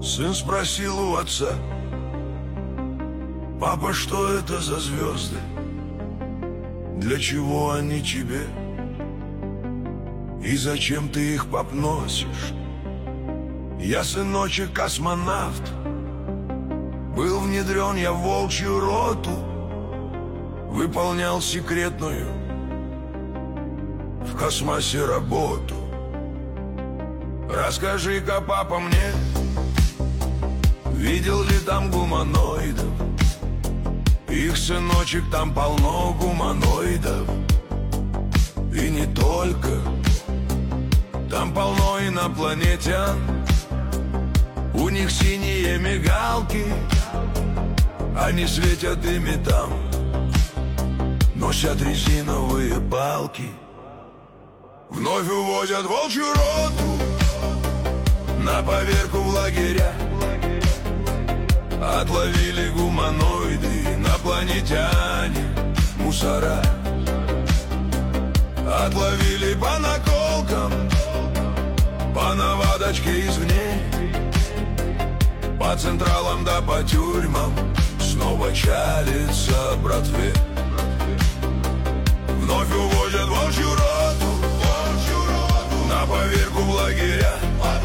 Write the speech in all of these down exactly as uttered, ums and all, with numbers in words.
Сын спросил у отца: папа, что это за звезды? Для чего они тебе? И зачем ты их, пап, носишь? Я, сыночек, космонавт. Был внедрен я в волчью роту, выполнял секретную в космосе работу. Расскажи-ка, папа, мне, видел ли там гуманоидов? Их, сыночек, там полно гуманоидов. И не только. Там полно инопланетян. У них синие мигалки, они светят ими там, носят резиновые палки. Вновь увозят волчью роту на поверку в лагеря. Отловили гуманоиды, инопланетяне, мусора. Отловили по наколкам, по наводочке извне. По централам да по тюрьмам снова чалится братве. Вновь увозят волчью роту, волчью роту на поверку в лагеря.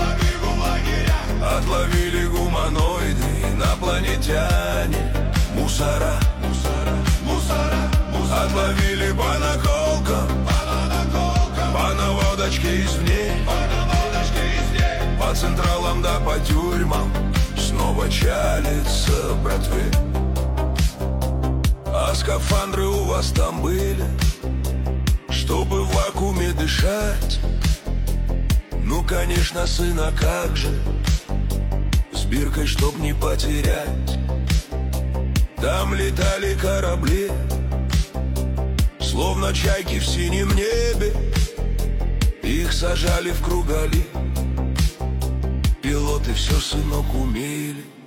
Отловили гуманоиды, инопланетяне, мусора, мусора, мусора, мусора. Отловили по наколкам, по наколкам, по наводочке извне, по наводочке извне. По централам да по тюрьмам снова чалится братве. А скафандры у вас там были, чтобы в вакууме дышать? Ну, конечно, сын, а как же? С биркой, чтоб не потерять. Там летали корабли, словно чайки в синем небе. Их сажали в круgali. Пилоты все, сынок, умели.